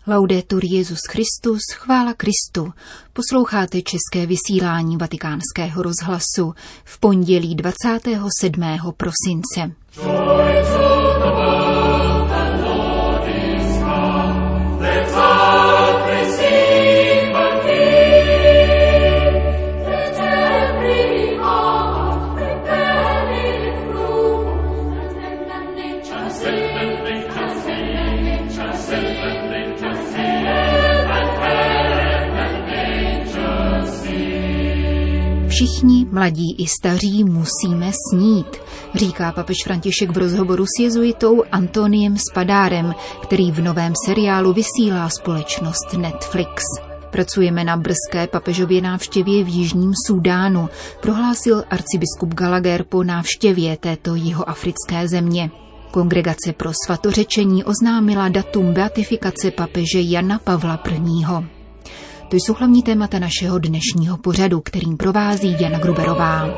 Laudetur Jesus Christus, chvála Kristu. Posloucháte české vysílání Vatikánského rozhlasu v pondělí 27. prosince. Všichni, mladí i staří, musíme snít, říká papež František v rozhovoru s jezuitou Antoniem Spadárem, který v novém seriálu vysílá společnost Netflix. Pracujeme na brzké papežově návštěvě v Jižním Súdánu, prohlásil arcibiskup Gallagher po návštěvě této jihoafrické země. Kongregace pro svatořečení oznámila datum beatifikace papeže Jana Pavla I. To jsou hlavní témata našeho dnešního pořadu, kterým provází Jana Gruberová.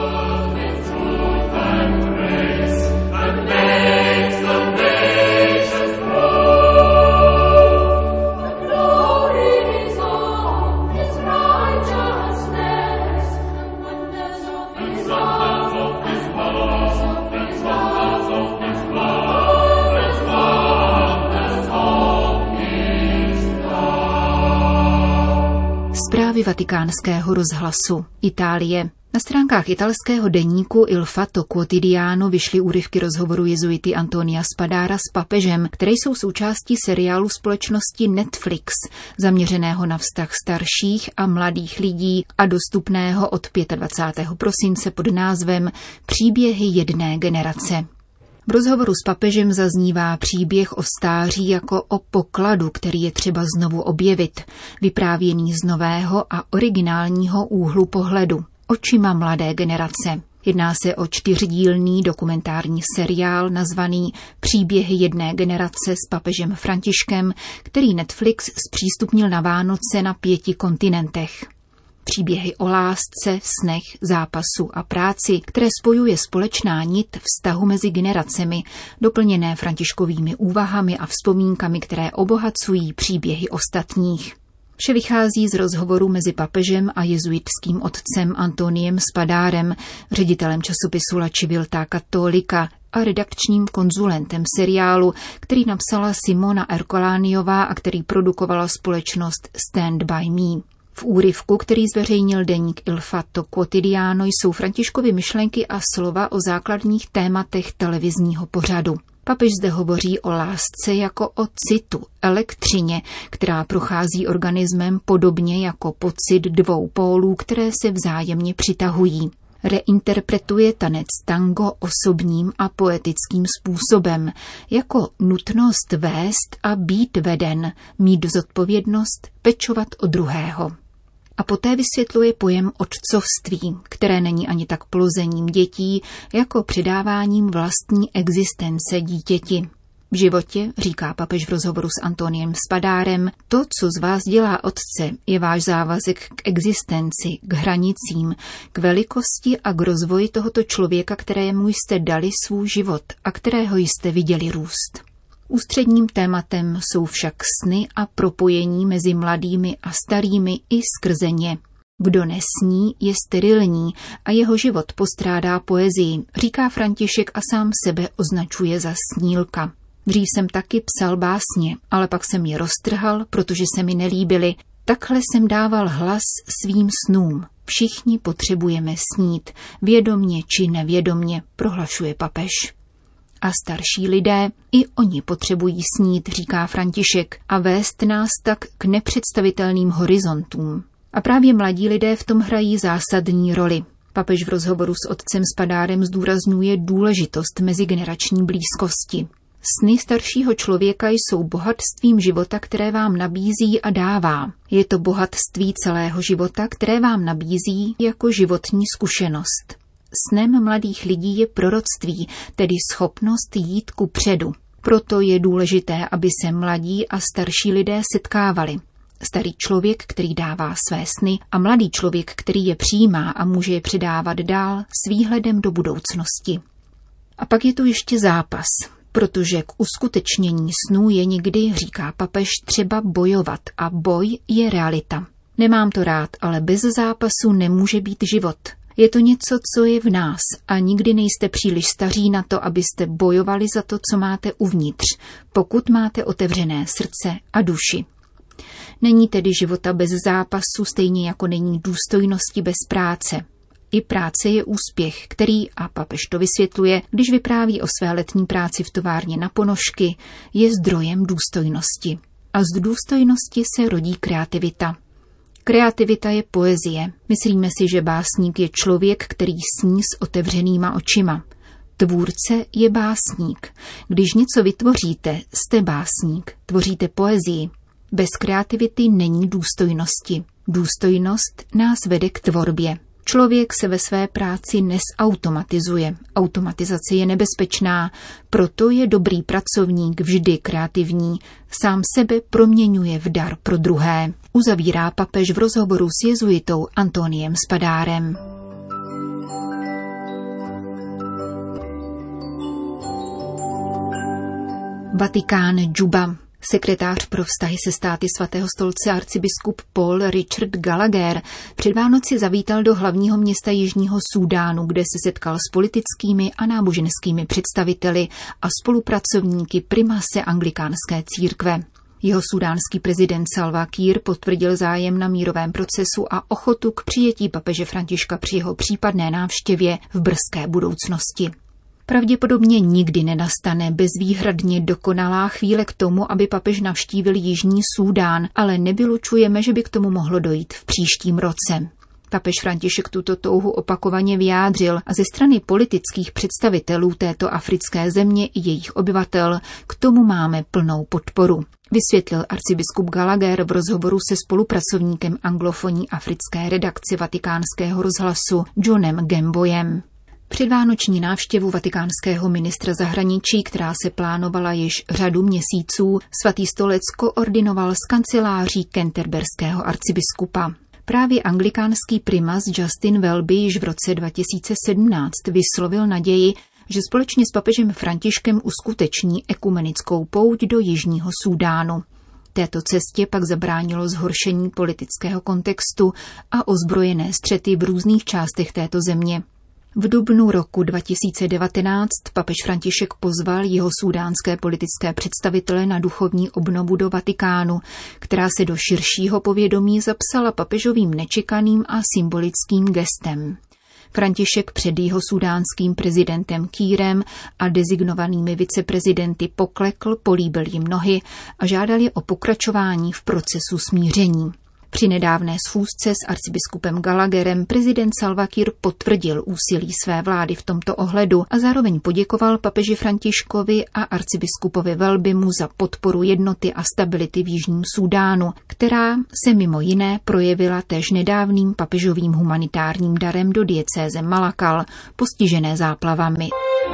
Zprávy Vatikánského rozhlasu. Itálie. Na stránkách italského deníku Il Fatto Quotidiano vyšly úryvky rozhovoru jezuity Antonia Spadára s papežem, které jsou součástí seriálu společnosti Netflix, zaměřeného na vztah starších a mladých lidí a dostupného od 25. prosince pod názvem Příběhy jedné generace. V rozhovoru s papežem zaznívá příběh o stáří jako o pokladu, který je třeba znovu objevit, vyprávěný z nového a originálního úhlu pohledu, očima mladé generace. Jedná se o 4dílný dokumentární seriál nazvaný Příběhy jedné generace s papežem Františkem, který Netflix zpřístupnil na Vánoce na 5 kontinentech. Příběhy o lásce, snech, zápasu a práci, které spojuje společná nit vztahu mezi generacemi, doplněné Františkovými úvahami a vzpomínkami, které obohacují příběhy ostatních. Vše vychází z rozhovoru mezi papežem a jezuitským otcem Antoniem Spadárem, ředitelem časopisu La Civiltà Cattolica a redakčním konzulentem seriálu, který napsala Simona Ercolaniová a který produkovala společnost Stand by Me. V úryvku, který zveřejnil deník Il Fatto Quotidiano, jsou Františkovy myšlenky a slova o základních tématech televizního pořadu. Papež zde hovoří o lásce jako o citu, elektřině, která prochází organismem podobně jako pocit dvou pólů, které se vzájemně přitahují. Reinterpretuje tanec tango osobním a poetickým způsobem, jako nutnost vést a být veden, mít zodpovědnost, pečovat o druhého. A poté vysvětluje pojem otcovství, které není ani tak plozením dětí, jako předáváním vlastní existence dítěti. V životě, říká papež v rozhovoru s Antoniem Spadárem, to, co z vás dělá otce, je váš závazek k existenci, k hranicím, k velikosti a k rozvoji tohoto člověka, kterému jste dali svůj život a kterého jste viděli růst. Ústředním tématem jsou však sny a propojení mezi mladými a starými i skrze ně. Kdo nesní, je sterilní a jeho život postrádá poezii, říká František a sám sebe označuje za snílka. Dřív jsem taky psal básně, ale pak jsem je roztrhal, protože se mi nelíbily. Takhle jsem dával hlas svým snům. Všichni potřebujeme snít, vědomně či nevědomně, prohlašuje papež. A starší lidé, i oni potřebují snít, říká František, a vést nás tak k nepředstavitelným horizontům. A právě mladí lidé v tom hrají zásadní roli. Papež v rozhovoru s otcem Spadárem zdůrazňuje důležitost mezigenerační blízkosti. Sny staršího člověka jsou bohatstvím života, které vám nabízí a dává. Je to bohatství celého života, které vám nabízí jako životní zkušenost. Snem mladých lidí je proroctví, tedy schopnost jít kupředu. Proto je důležité, aby se mladí a starší lidé setkávali. Starý člověk, který dává své sny, a mladý člověk, který je přijímá a může je předávat dál s výhledem do budoucnosti. A pak je tu ještě zápas. protože k uskutečnění snů je někdy, říká papež, třeba bojovat a boj je realita. Nemám to rád, ale bez zápasu nemůže být život. Je to něco, co je v nás a nikdy nejste příliš staří na to, abyste bojovali za to, co máte uvnitř, pokud máte otevřené srdce a duši. Není tedy života bez zápasu, stejně jako není důstojnosti bez práce. I práce je úspěch, který, a papež to vysvětluje, když vypráví o své letní práci v továrně na ponožky, je zdrojem důstojnosti. A z důstojnosti se rodí kreativita. Kreativita je poezie. Myslíme si, že básník je člověk, který sní s otevřenýma očima. Tvůrce je básník. Když něco vytvoříte, jste básník, tvoříte poezii. Bez kreativity není důstojnosti. Důstojnost nás vede k tvorbě. Člověk se ve své práci nesautomatizuje. Automatizace je nebezpečná, proto je dobrý pracovník vždy kreativní. Sám sebe proměňuje v dar pro druhé. Uzavírá papež v rozhovoru s jezuitou Antoniem Spadárem. Vatikán, Džuba. Sekretář pro vztahy se státy svatého stolce arcibiskup Paul Richard Gallagher před Vánoci zavítal do hlavního města Jižního Súdánu, kde se setkal s politickými a náboženskými představiteli a spolupracovníky primase anglikánské církve. Jeho súdánský prezident Salva Kiir potvrdil zájem na mírovém procesu a ochotu k přijetí papeže Františka při jeho případné návštěvě v brzké budoucnosti. Pravděpodobně nikdy nenastane bezvýhradně dokonalá chvíle k tomu, aby papež navštívil Jižní Súdán, ale nevylučujeme, že by k tomu mohlo dojít v příštím roce. Papež František tuto touhu opakovaně vyjádřil a ze strany politických představitelů této africké země i jejich obyvatel k tomu máme plnou podporu, vysvětlil arcibiskup Gallagher v rozhovoru se spolupracovníkem anglofonní africké redakce Vatikánského rozhlasu Johnem Gemboyem. Předvánoční návštěvu vatikánského ministra zahraničí, která se plánovala již řadu měsíců, svatý stolec koordinoval s kanceláří canterberského arcibiskupa. Právě anglikánský primas Justin Welby již v roce 2017 vyslovil naději, že společně s papežem Františkem uskuteční ekumenickou pouť do Jižního Súdánu. Této cestě pak zabránilo zhoršení politického kontextu a ozbrojené střety v různých částech této země. V dubnu roku 2019 papež František pozval jeho súdánské politické představitele na duchovní obnovu do Vatikánu, která se do širšího povědomí zapsala papežovým nečekaným a symbolickým gestem. František před jeho súdánským prezidentem Kiirem a designovanými viceprezidenty poklekl, políbil jim nohy a žádal je o pokračování v procesu smíření. Při nedávné schůzce s arcibiskupem Gallagherem prezident Salva Kiir potvrdil úsilí své vlády v tomto ohledu a zároveň poděkoval papeži Františkovi a arcibiskupovi Welbymu za podporu jednoty a stability v Jižním Súdánu, která se mimo jiné projevila též nedávným papežovým humanitárním darem do diecéze Malakal, postižené záplavami.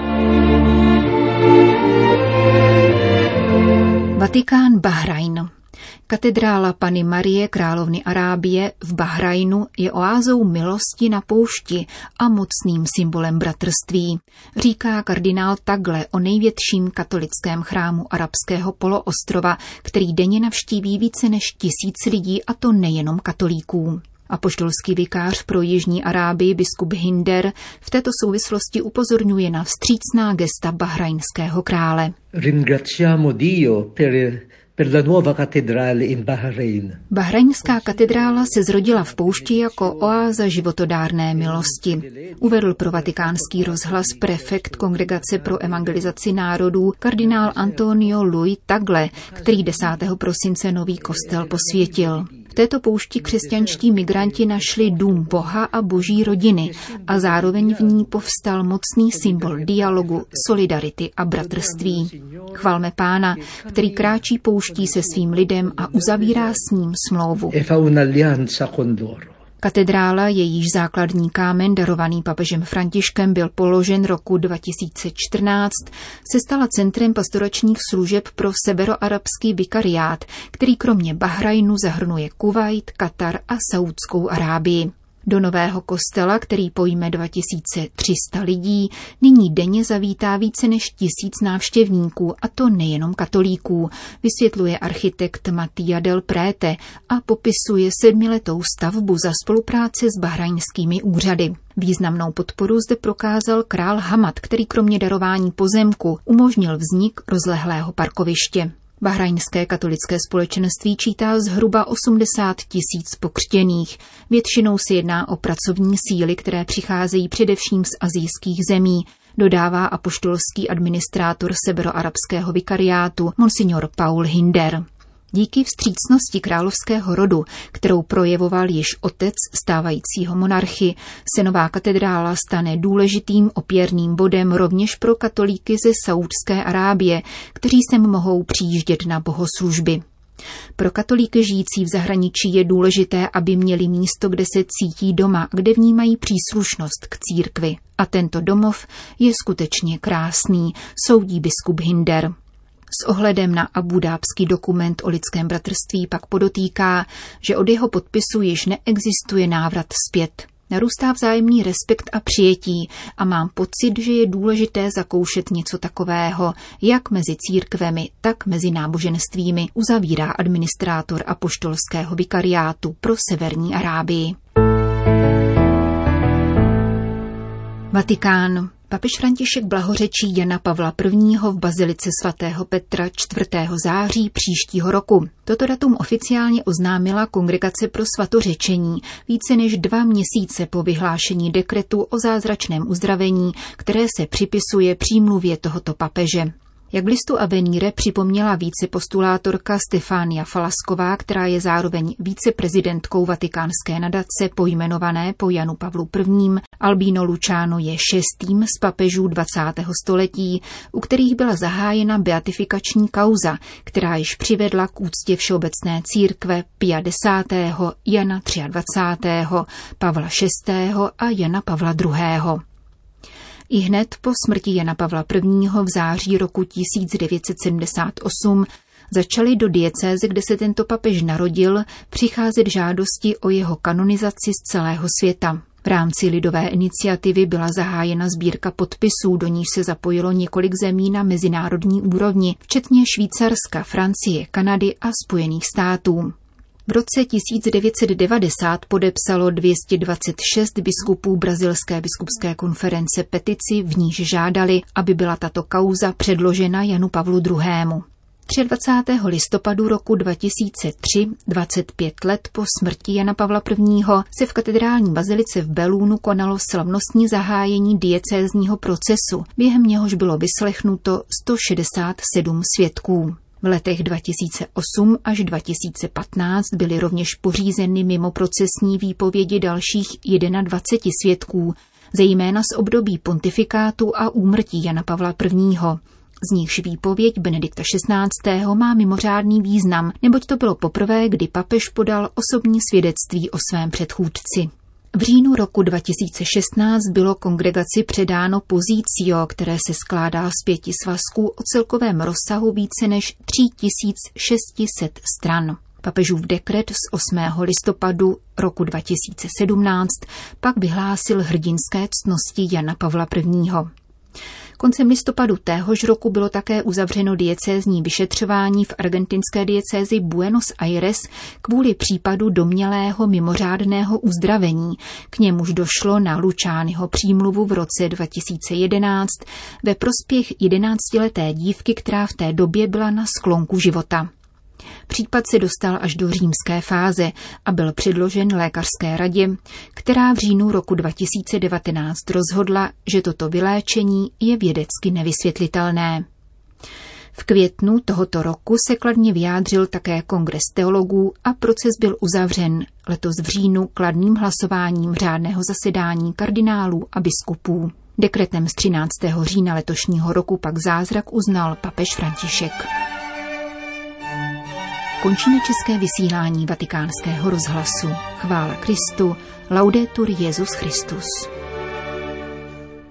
Vatikán, Bahrajn. Katedrála Panny Marie, královny Arábie v Bahrajnu je oázou milosti na poušti a mocným symbolem bratrství, říká kardinál Tagle o největším katolickém chrámu arabského poloostrova, který denně navštíví více než 1000 lidí, a to nejenom katolíků. Apoštolský vikář pro Jižní Arábii biskup Hinder v této souvislosti upozorňuje na vstřícná gesta bahrajnského krále. Ringraziamo Dio per la nuova cattedrale in Bahrain. Bahrajnská katedrála se zrodila v poušti jako oáza životodárné milosti, uvedl pro Vatikánský rozhlas prefekt Kongregace pro evangelizaci národů kardinál Antonio Louis Tagle, který 10. prosince nový kostel posvětil. V této poušti křesťanští migranti našli dům Boha a boží rodiny a zároveň v ní povstal mocný symbol dialogu, solidarity a bratrství. Chvalme Pána, který kráčí pouští se svým lidem a uzavírá s ním smlouvu. Katedrála, jejíž základní kámen darovaný papežem Františkem byl položen roku 2014, se stala centrem pastoračních služeb pro severoarabský vikariát, který kromě Bahrajnu zahrnuje Kuvajt, Katar a Saúdskou Arábii. Do nového kostela, který pojme 2300 lidí, nyní denně zavítá více než 1000 návštěvníků, a to nejenom katolíků, vysvětluje architekt Mattia del Prete a popisuje 7letou stavbu za spolupráce s bahrajnskými úřady. Významnou podporu zde prokázal král Hamad, který kromě darování pozemku umožnil vznik rozlehlého parkoviště. Bahrajnské katolické společenství čítá zhruba 80 000 pokřtěných. Většinou se jedná o pracovní síly, které přicházejí především z asijských zemí, dodává apoštolský administrátor severoarabského vikariátu Monsignor Paul Hinder. Díky vstřícnosti královského rodu, kterou projevoval již otec stávajícího monarchy, se nová katedrála stane důležitým opěrným bodem rovněž pro katolíky ze Saúdské Arábie, kteří sem mohou přijíždět na bohoslužby. Pro katolíky žijící v zahraničí je důležité, aby měli místo, kde se cítí doma, kde vnímají příslušnost k církvi. A tento domov je skutečně krásný, soudí biskup Hinder. S ohledem na abudábský dokument o lidském bratrství pak podotýká, že od jeho podpisu již neexistuje návrat zpět. Narůstá vzájemný respekt a přijetí a mám pocit, že je důležité zakoušet něco takového, jak mezi církvemi, tak mezi náboženstvími, uzavírá administrátor apoštolského vikariátu pro severní Arábii. Vatikán. Papež František blahořečí Jana Pavla I. v bazilice svatého Petra 4. září příštího roku. Toto datum oficiálně oznámila Kongregace pro svatořečení více než 2 měsíce po vyhlášení dekretu o zázračném uzdravení, které se připisuje přímluvě tohoto papeže. Jak v listu Avenire připomněla vicepostulátorka Stefania Falasková, která je zároveň viceprezidentkou vatikánské nadace pojmenované po Janu Pavlu I., Albino Luciano je 6. z papežů 20. století, u kterých byla zahájena beatifikační kauza, která již přivedla k úctě všeobecné církve Pia X., Jana 23., Pavla VI. A Jana Pavla II. Ihned po smrti Jana Pavla I. v září roku 1978 začaly do diecéze, kde se tento papež narodil, přicházet žádosti o jeho kanonizaci z celého světa. V rámci lidové iniciativy byla zahájena sbírka podpisů, do níž se zapojilo několik zemí na mezinárodní úrovni, včetně Švýcarska, Francie, Kanady a Spojených států. V roce 1990 podepsalo 226 biskupů Brazilské biskupské konference petici, v níž žádali, aby byla tato kauza předložena Janu Pavlu II. 23. listopadu roku 2003, 25 let po smrti Jana Pavla I., se v katedrální bazilice v Belúnu konalo slavnostní zahájení diecézního procesu, během něhož bylo vyslechnuto 167 svědků. V letech 2008 až 2015 byly rovněž pořízeny mimo procesní výpovědi dalších 21 svědků, zejména z období pontifikátu a úmrtí Jana Pavla I. Z nichž výpověď Benedikta XVI. Má mimořádný význam, neboť to bylo poprvé, kdy papež podal osobní svědectví o svém předchůdci. V říjnu roku 2016 bylo kongregaci předáno Positio, které se skládá z 5 svazků o celkovém rozsahu více než 3600 stran. Papežův dekret z 8. listopadu roku 2017 pak vyhlásil hrdinské ctnosti Jana Pavla I. Koncem listopadu téhož roku bylo také uzavřeno diecézní vyšetřování v argentinské diecézi Buenos Aires kvůli případu domnělého mimořádného uzdravení. K němuž došlo na Luciányho přímluvu v roce 2011 ve prospěch 11leté dívky, která v té době byla na sklonku života. Případ se dostal až do římské fáze a byl předložen lékařské radě, která v říjnu roku 2019 rozhodla, že toto vyléčení je vědecky nevysvětlitelné. V květnu tohoto roku se kladně vyjádřil také kongres teologů a proces byl uzavřen letos v říjnu kladným hlasováním řádného zasedání kardinálů a biskupů. Dekretem z 13. října letošního roku pak zázrak uznal papež František. Končíme české vysílání Vatikánského rozhlasu. Chvála Kristu, laudetur Jesus Christus.